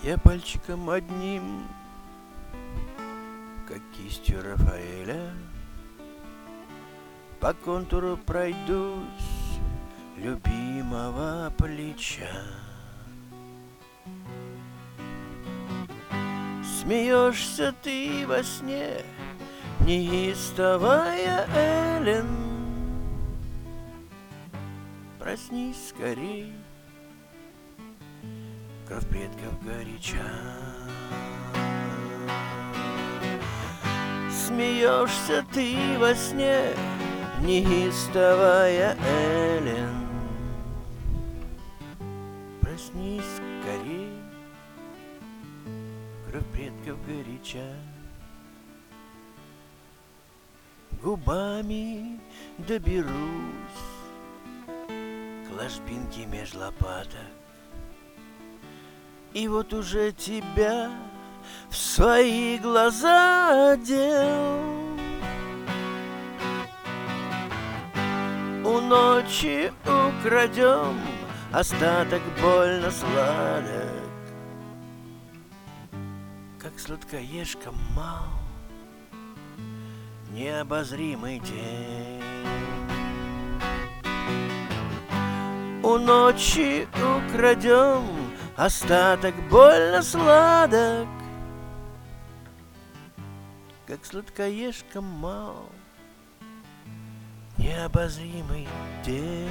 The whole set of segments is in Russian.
Я пальчиком одним, как кистью Рафаэля, по контуру пройдусь любимого плеча. Смеешься ты во сне, неистовая Элен. Проснись скорей, кровь предков горяча. Смеешься ты во сне, неистовая Элен. Проснись скорей, кровь предков горяча. Губами доберусь к ложбинке меж лопаток, и вот уже тебя в свои глаза одел. У ночи украдем остаток больно сладок, как сладкоежка мал необозримый день. У ночи украдем остаток больно сладок, как сладкоежка мал необозримый день.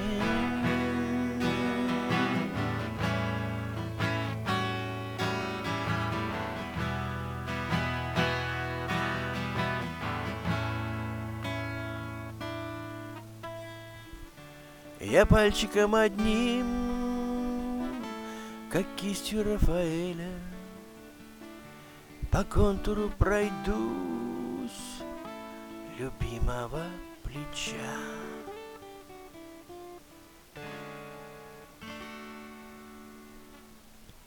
Я пальчиком одним, как кистью Рафаэля, по контуру пройдусь любимого плеча.